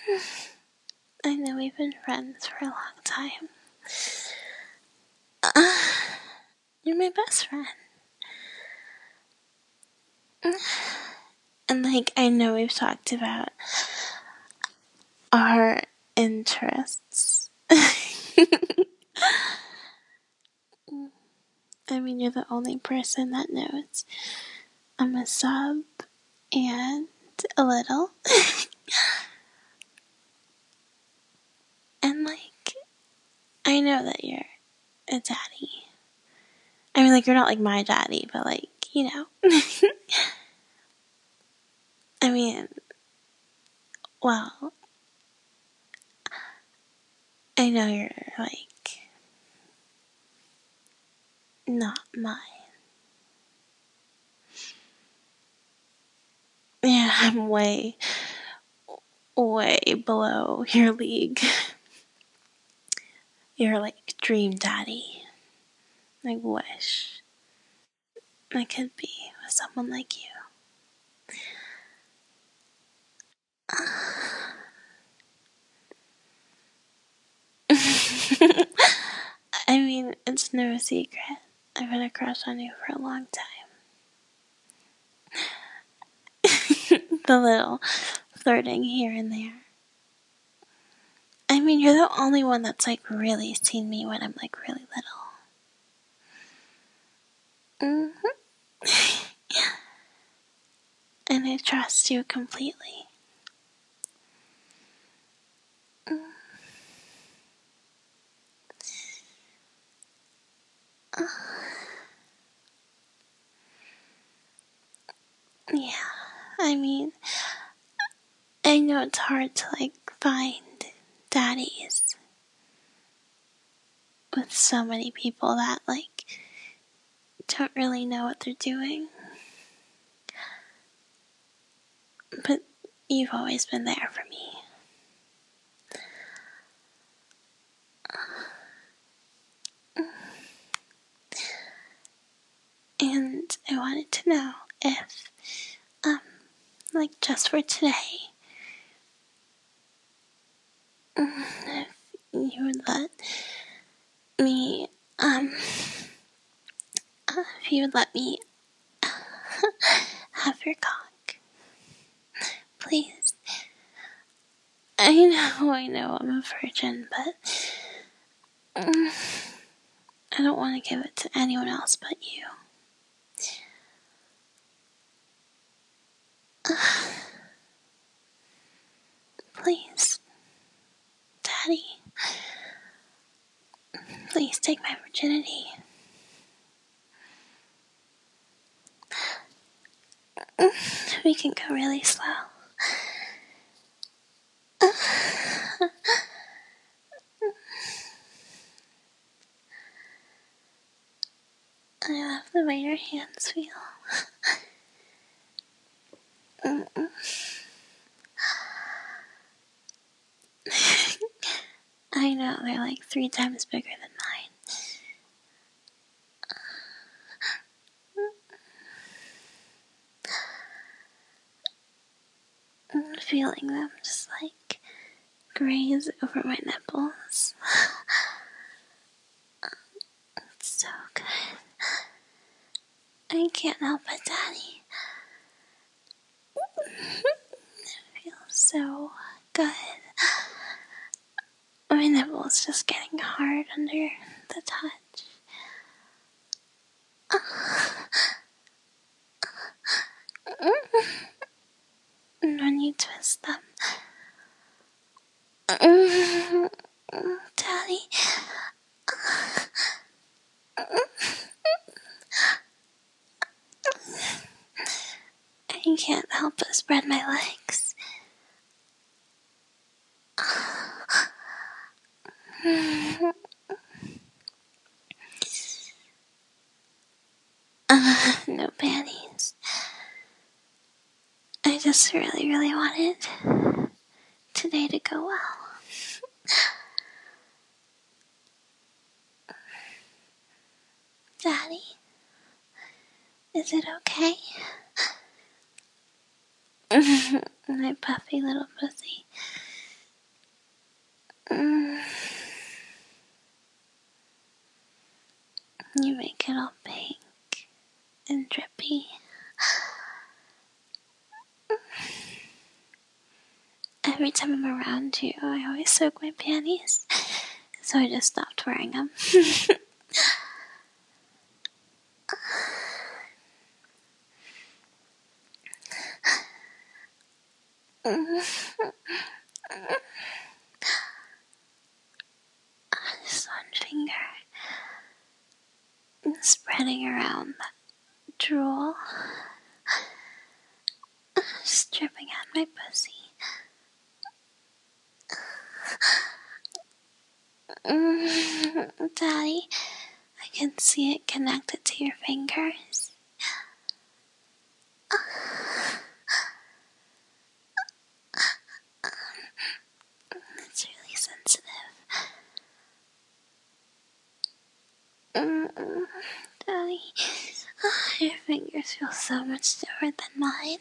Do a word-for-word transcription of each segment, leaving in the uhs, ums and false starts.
I know we've been friends for a long time. Uh, you're my best friend. And, like, I know we've talked about our interests. I mean, you're the only person that knows I'm a sub and a little. And, like, I know that you're a daddy. I mean, like, you're not like my daddy, but, like, you know. I mean, well, I know you're, like, not mine. Yeah, I'm way, way below your league. You're, like, dream daddy. I wish I could be with someone like you. I mean, it's no secret. I've had a crush on you for a long time. The little flirting here and there. I mean, you're the only one that's, like, really seen me when I'm, like, really little. Mm-hmm. And I trust you completely. Yeah, I mean, I know it's hard to, like, find daddies with so many people that, like, don't really know what they're doing. But you've always been there for me. And I wanted to know if, um, like, just for today, if you would let me, um, if you would let me have your cock. Please. I know, I know I'm a virgin, but um, I don't want to give it to anyone else but you. Please, Daddy, please take my virginity. We can go really slow. I love the way your hands feel. Mm-mm. I know, they're like three times bigger than mine. I'm feeling them just like graze over my nipples. It's so good. I can't help it, Daddy. It feels so good. My nipple's just getting hard under the touch. And when you twist them, Daddy, I can't help but spread my legs. Uh, no panties. I just really, really wanted today to go well. Daddy, is it okay? My puffy little pussy. You make it all pink and drippy. Every time I'm around you, I always soak my panties, so I just stopped wearing them. Just one finger, spreading around that drool, just dripping on my pussy. Daddy, I can see it connected to your fingers. It's really sensitive. Mm-mm. Daddy, your fingers feel so much different than mine.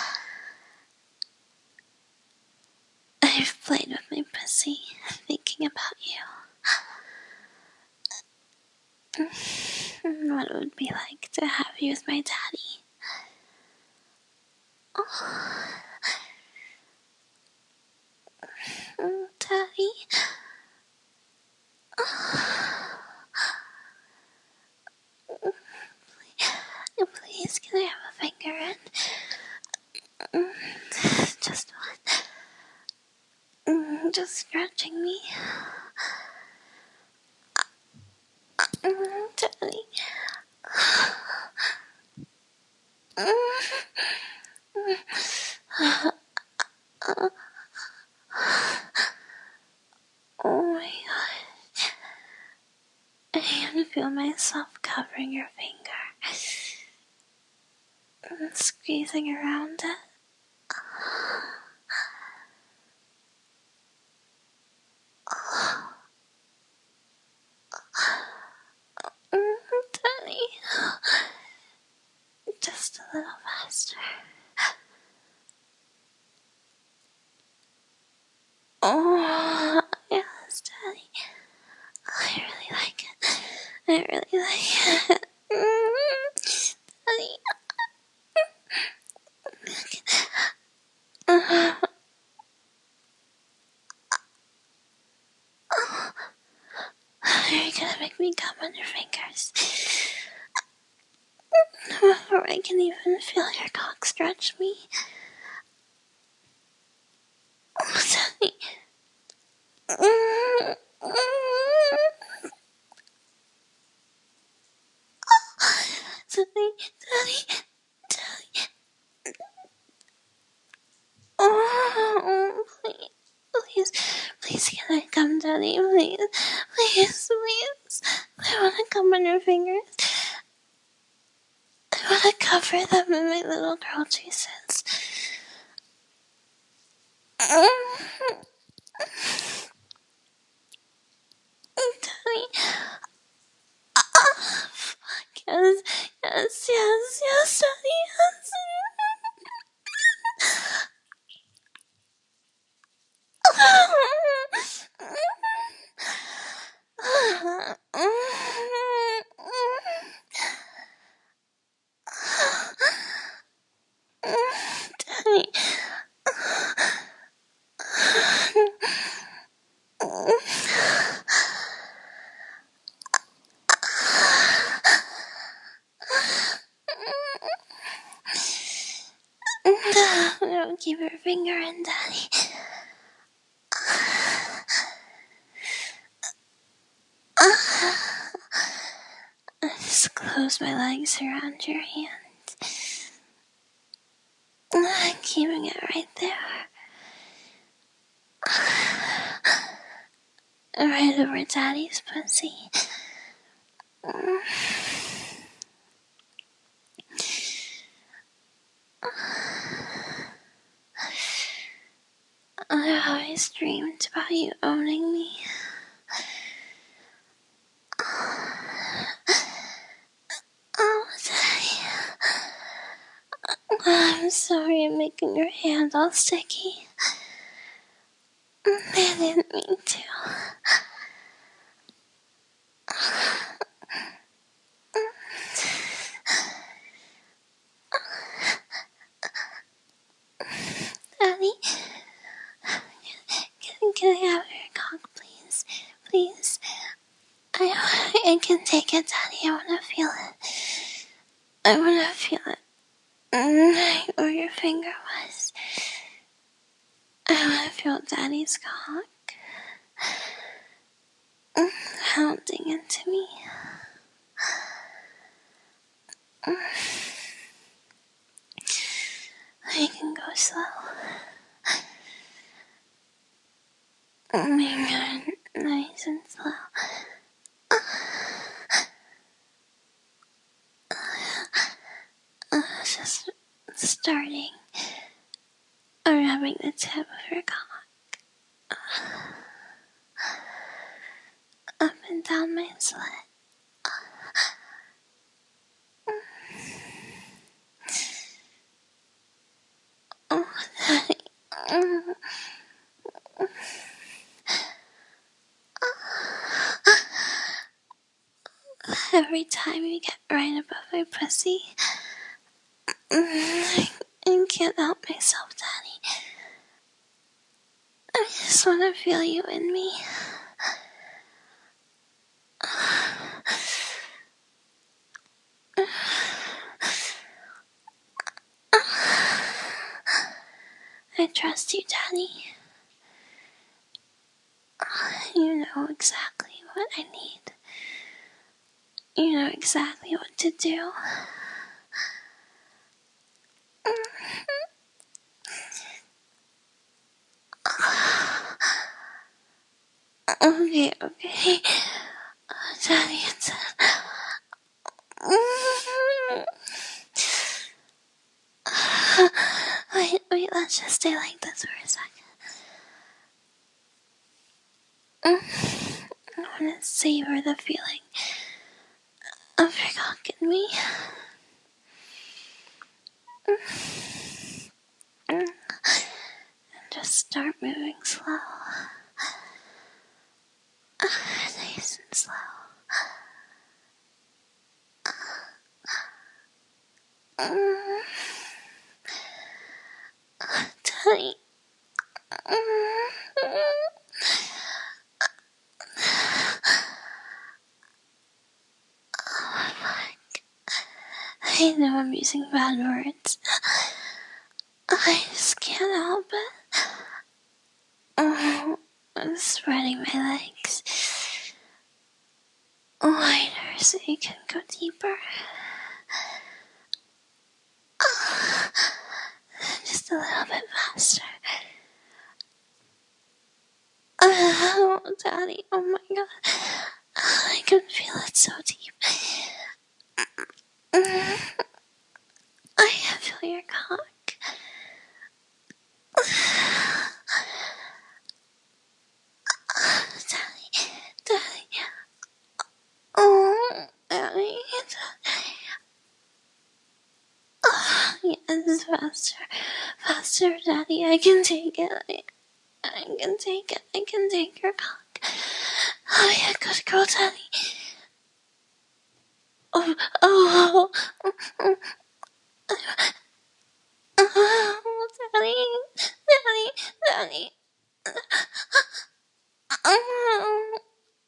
I've played with my pussy, thinking about you. What it would be like to have you as my daddy. Oh. Daddy. Please, can I have a finger in? Just one. Just scratching me. Daddy. Oh my god. I can feel myself covering your finger and squeezing around it. Daddy. Just a little faster. Oh, yes, Daddy. I really like it. I really like it. Daddy. You're gonna make me come on your fingers. Before I can even feel your cock stretch me. Oh, Daddy. Daddy, Daddy, Daddy. Oh, please, please, please, can I come, Daddy? Please, please, please. I want to come on your fingers. I want to cover them in my little girl juices. Daddy. Yes, yes, yes, yes, Daddy, yes. Daddy. Don't keep your finger in, Daddy. I just close my legs around your hand. I'm keeping it right there. Right over Daddy's pussy. I always dreamed about you owning me. Oh, Daddy. I'm sorry I'm making your hand all sticky. I didn't mean to. Daddy, can, can I have your cock, please? Please. I, I can take it, Daddy. I want to feel it. I want to feel it. Mm, where your finger was. I want to feel Daddy's cock. Mm, pounding into me. Mm. I can go slow. Oh my god, nice and slow. Uh, just starting rubbing the tip of your cock up and down my slit. Oh, Daddy. Every time you get right above my pussy, I can't help myself, Daddy. I just want to feel you in me. I trust you, Daddy. You know exactly what I need. You know exactly what to do. Okay, okay. Oh, Daddy, it's... Wait, wait, let's just stay like this for a second. I want to savor the feeling of your cock in me. And just start moving slow. Nice and slow. Daddy. I know I'm using bad words. I just can't help it. Oh, I'm spreading my legs wider so you can go deeper. Just a little bit faster. Oh, Daddy, oh my god. I can feel it so deep. I can feel your cock. Daddy, Daddy. Oh, Daddy. Oh, yes, faster. Faster, Daddy. I can take it. I, I can take it. I can take your cock. Oh, yeah, good girl, Daddy. Oh, oh, oh, oh, oh, Daddy, Daddy, Daddy. Oh,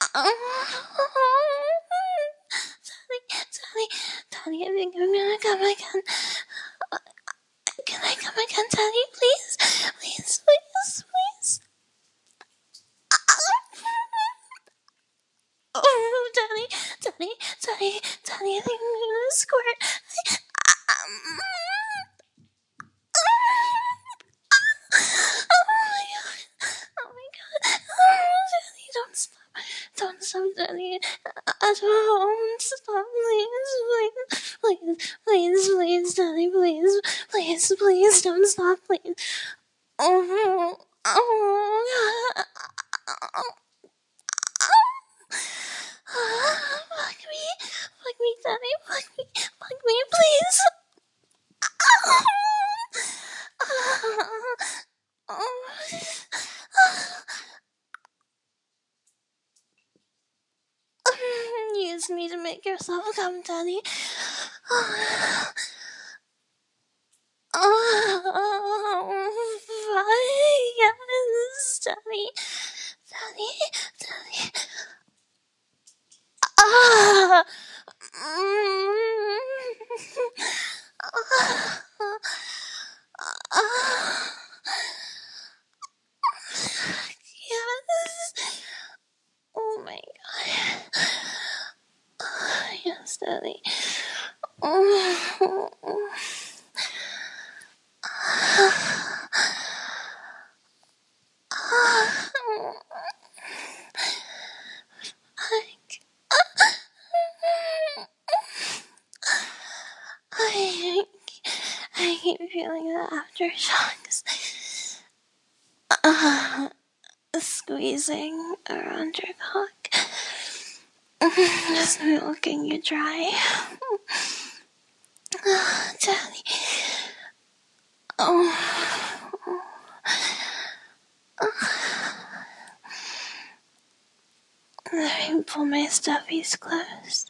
oh, Daddy, Daddy, Daddy, I think I'm gonna come again. Can I come again, Daddy, please? Please, please, please. Oh, Daddy, Daddy, Daddy, Daddy, I think I'm gonna squirt. Um, oh my god, oh my god. Oh, Daddy, don't stop. Don't stop, Daddy. I don't stop, please, please, please, please, please, Daddy, please, please, please, don't stop, please. Oh, oh, God. Fuck me, fuck me, Daddy, fuck me, fuck me, please. Use me to make yourself come, Daddy. Daddy. Oh. I, I keep feeling the aftershocks uh, squeezing around your cock, just milking you dry. Oh, Daddy. Oh. Let me pull my stuffies closed.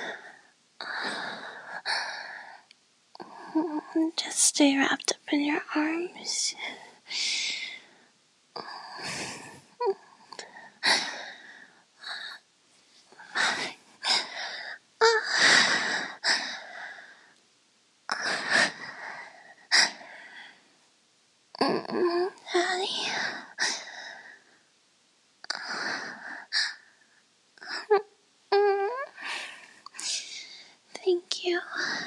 Just stay wrapped up in your arms. Daddy. Thank you.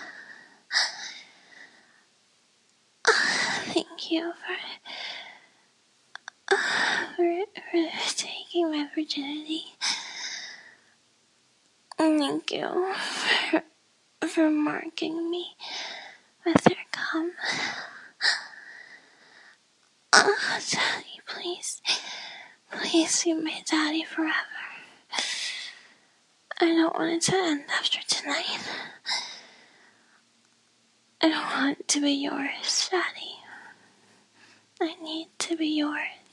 Thank you for, for, for taking my virginity. Thank you for, for marking me with your cum. Oh, Daddy, please. Please be my daddy forever. I don't want it to end after tonight. I don't want it to be yours, Daddy. I need to be yours.